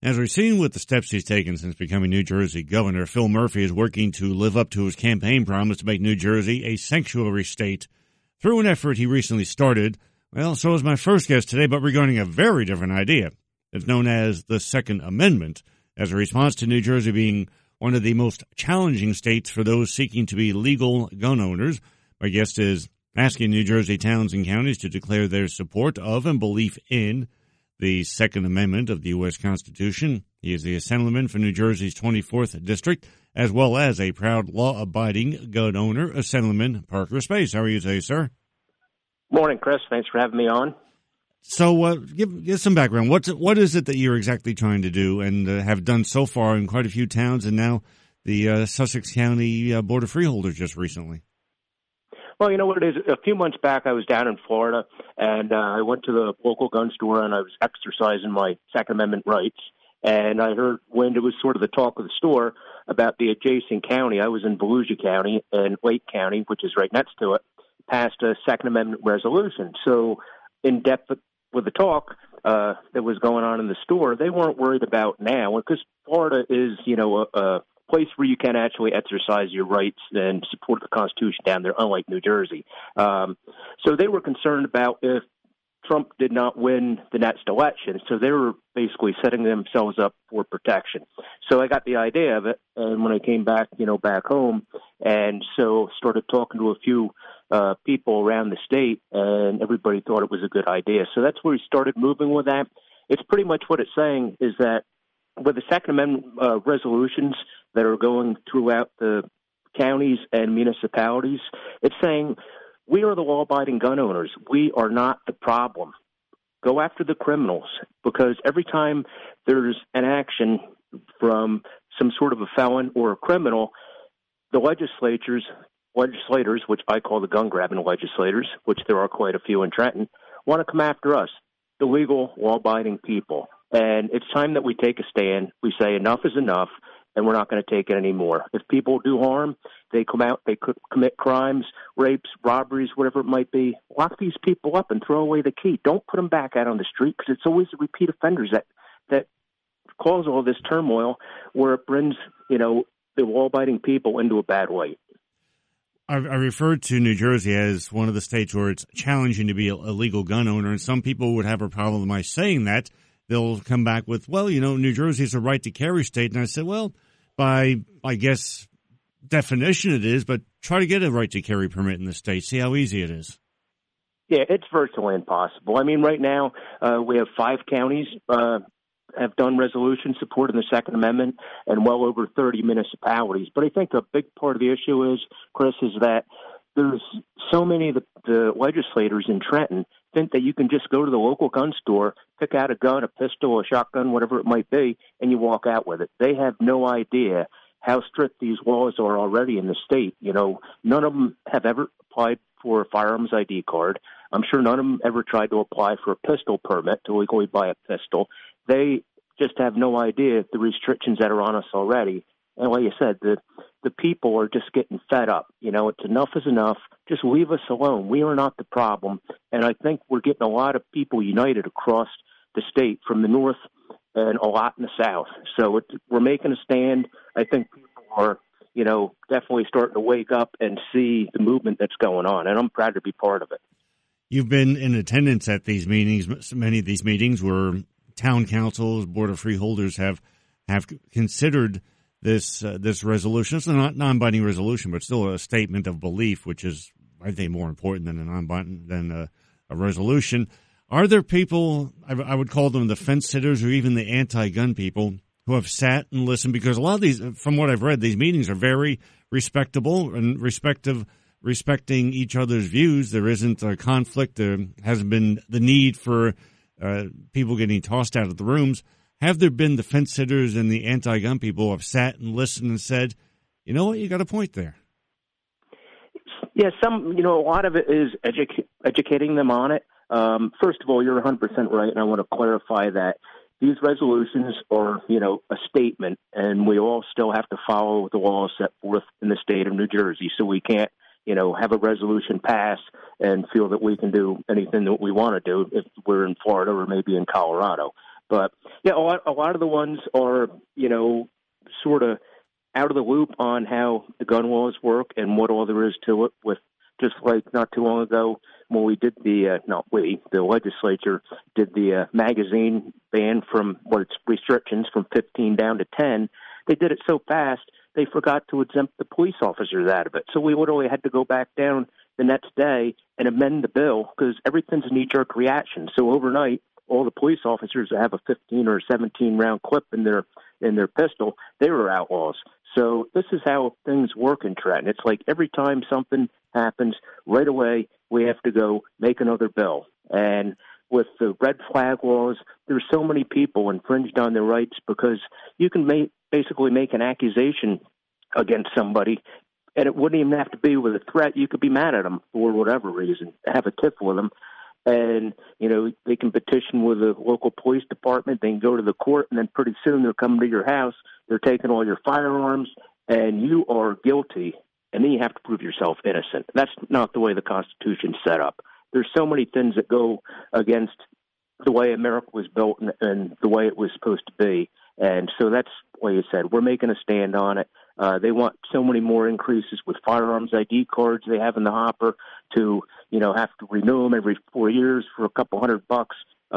As we've seen with the steps he's taken since becoming New Jersey governor, Phil Murphy is working to live up to his campaign promise to make New Jersey a sanctuary state through an effort he recently started. Well, so is my first guest today, but regarding a very different idea. It's known as the Second Amendment, as a response to New Jersey being one of the most challenging states for those seeking to be legal gun owners. My guest is asking New Jersey towns and counties to declare their support of and belief in the Second Amendment of the U.S. Constitution. He is the Assemblyman for New Jersey's 24th District, as well as a proud law-abiding gun owner, Assemblyman Parker Space. How are you today, sir? Morning, Chris. Thanks for having me on. So give some background. What is it that you're exactly trying to do and have done so far in quite a few towns, and now the Sussex County Board of Freeholders just recently? Well, you know what it is? A few months back, I was down in Florida, and I went to the local gun store, and I was exercising my Second Amendment rights. And I heard when it was sort of the talk of the store about the adjacent county. I was in Volusia County, and Lake County, which is right next to it, passed a Second Amendment resolution. So in depth with the talk that was going on in the store, they weren't worried about now, because Florida is, a place where you can actually exercise your rights and support the Constitution down there, unlike New Jersey. So they were concerned about if Trump did not win the next election. So they were basically setting themselves up for protection. So I got the idea of it, and when I came back, back home, and so started talking to a few people around the state, and everybody thought it was a good idea. So that's where we started moving with that. It's pretty much what it's saying is that with the Second Amendment resolutions that are going throughout the counties and municipalities, it's saying we are the law-abiding gun owners. We are not the problem. Go after the criminals, because every time there's an action from some sort of a felon or a criminal, the legislators, which I call the gun-grabbing legislators, which there are quite a few in Trenton, want to come after us, the legal, law-abiding people. And it's time that we take a stand. We say enough is enough, and we're not going to take it anymore. If people do harm, they come out, they could commit crimes, rapes, robberies, whatever it might be. Lock these people up and throw away the key. Don't put them back out on the street, because it's always the repeat offenders that cause all this turmoil, where it brings, the law-abiding people into a bad light. I referred to New Jersey as one of the states where it's challenging to be a legal gun owner, and some people would have a problem with my saying that. They'll come back with, well, New Jersey is a right to carry state. And I said, well, by, I guess, definition it is, but try to get a right to carry permit in the state. See how easy it is. Yeah, it's virtually impossible. I mean, right now, we have 5 counties have done resolution supporting the Second Amendment, and well over 30 municipalities. But I think a big part of the issue is, Chris, is that there's so many of the legislators in Trenton think that you can just go to the local gun store, pick out a gun, a pistol, a shotgun, whatever it might be, and you walk out with it. They have no idea how strict these laws are already in the state. None of them have ever applied for a firearms ID card. I'm sure none of them ever tried to apply for a pistol permit to legally buy a pistol. They just have no idea the restrictions that are on us already. And like you said, the people are just getting fed up. It's enough is enough. Just leave us alone. We are not the problem. And I think we're getting a lot of people united across the state, from the north and a lot in the south. So we're making a stand. I think people are, definitely starting to wake up and see the movement that's going on. And I'm proud to be part of it. You've been in attendance at these meetings, many of these meetings where town councils, Board of Freeholders have considered this resolution. It's a non-binding resolution, but still a statement of belief, which is, I think, more important than a resolution. Are there people, I would call them the fence sitters or even the anti-gun people, who have sat and listened? Because a lot of these, from what I've read, these meetings are very respectable and respecting each other's views. There isn't a conflict. There hasn't been the need for people getting tossed out of the rooms. Have there been the fence sitters and the anti-gun people who have sat and listened and said, you know what, you got a point there? Yeah, a lot of it is educating them on it. First of all, you're 100% right, and I want to clarify that these resolutions are, a statement, and we all still have to follow the laws set forth in the state of New Jersey. So we can't, have a resolution pass and feel that we can do anything that we want to do if we're in Florida or maybe in Colorado. But yeah, a lot of the ones are, sort of out of the loop on how the gun laws work and what all there is to it. With just like not too long ago when we did the legislature did the magazine ban from its restrictions from 15 down to 10. They did it so fast they forgot to exempt the police officers out of it. So we literally had to go back down the next day and amend the bill because everything's a knee-jerk reaction. So overnight, all the police officers that have a 15 or 17 round clip in their pistol, they were outlaws. So this is how things work in Trenton. It's like every time something happens, right away we have to go make another bill. And with the red flag laws, there's so many people infringed on their rights because you can basically make an accusation against somebody, and it wouldn't even have to be with a threat. You could be mad at them for whatever reason, have a tiff with them. And, they can petition with the local police department. They can go to the court, and then pretty soon they're coming to your house. They're taking all your firearms, and you are guilty. And then you have to prove yourself innocent. That's not the way the Constitution's set up. There's so many things that go against the way America was built and the way it was supposed to be. And so that's what you said. We're making a stand on it. They want so many more increases with firearms ID cards they have in the hopper to, have to renew them every 4 years for a couple $100,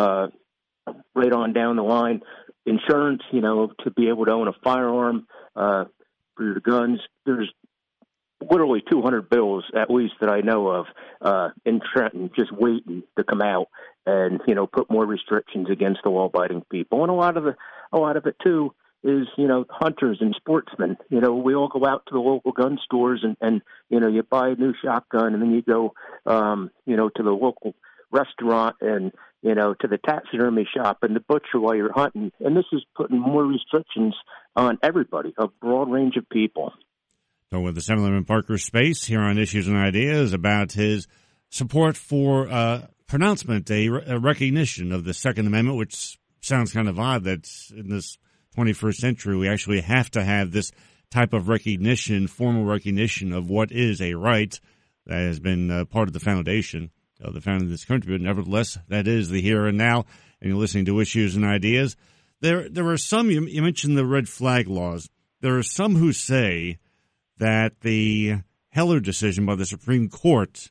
right on down the line. Insurance, to be able to own a firearm for your guns. There's literally 200 bills, at least that I know of, in Trenton, just waiting to come out and put more restrictions against the law-abiding people. And a lot of it too is hunters and sportsmen. We all go out to the local gun stores and you buy a new shotgun, and then you go to the local restaurant and to the taxidermy shop and the butcher while you're hunting. And this is putting more restrictions on everybody, a broad range of people. So with Assemblyman Parker Space here on Issues and Ideas about his support for pronouncement, a recognition of the Second Amendment, which sounds kind of odd that in this 21st century we actually have to have this type of recognition, formal recognition of what is a right that has been part of the foundation of the founding of this country. But nevertheless, that is the here and now, and you're listening to Issues and Ideas. There are some, you mentioned the red flag laws. There are some who say that the Heller decision by the Supreme Court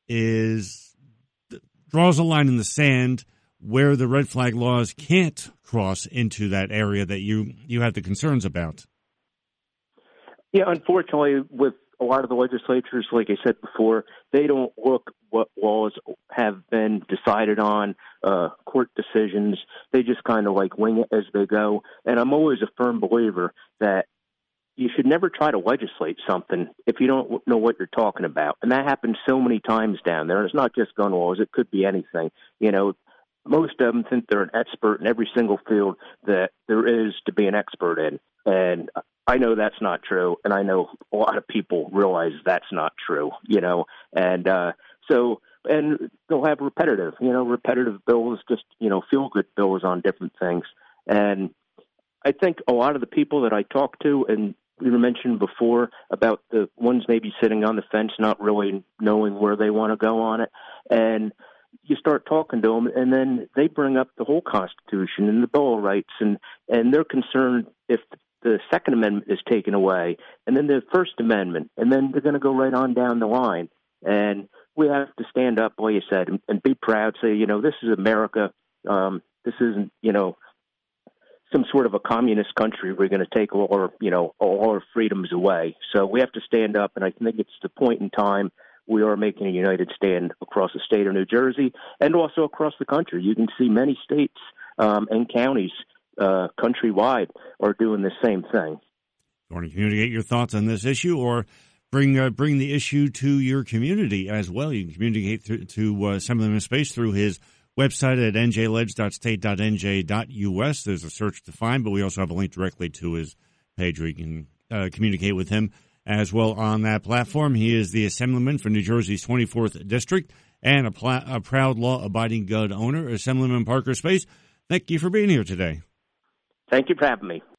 draws a line in the sand where the red flag laws can't cross into that area that you have the concerns about. Yeah, unfortunately, with a lot of the legislatures, like I said before, they don't look what laws have been decided on, court decisions. They just kind of wing it as they go. And I'm always a firm believer that you should never try to legislate something if you don't know what you're talking about. And that happens so many times down there. It's not just gun laws. It could be anything. Most of them think they're an expert in every single field that there is to be an expert in. And I know that's not true. And I know a lot of people realize that's not true, And and they'll have repetitive bills, just, feel-good bills on different things. And I think a lot of the people that I talk to, and we mentioned before about the ones maybe sitting on the fence, not really knowing where they want to go on it. And you start talking to them, and then they bring up the whole Constitution and the Bill of Rights, and they're concerned if the Second Amendment is taken away, and then the First Amendment, and then they're going to go right on down the line. And we have to stand up, like you said, and be proud, say, this is America. This isn't, some sort of a communist country. We're going to take all our freedoms away. So we have to stand up, and I think it's the point in time we are making a united stand across the state of New Jersey and also across the country. You can see many states and counties countrywide are doing the same thing. You want to communicate your thoughts on this issue or bring the issue to your community as well? You can communicate to Assemblyman Space through his website at njledge.state.nj.us. There's a search to find, but we also have a link directly to his page where you can communicate with him as well on that platform. He is the Assemblyman for New Jersey's 24th District and a proud law-abiding gun owner. Assemblyman Parker Space, thank you for being here today. Thank you for having me.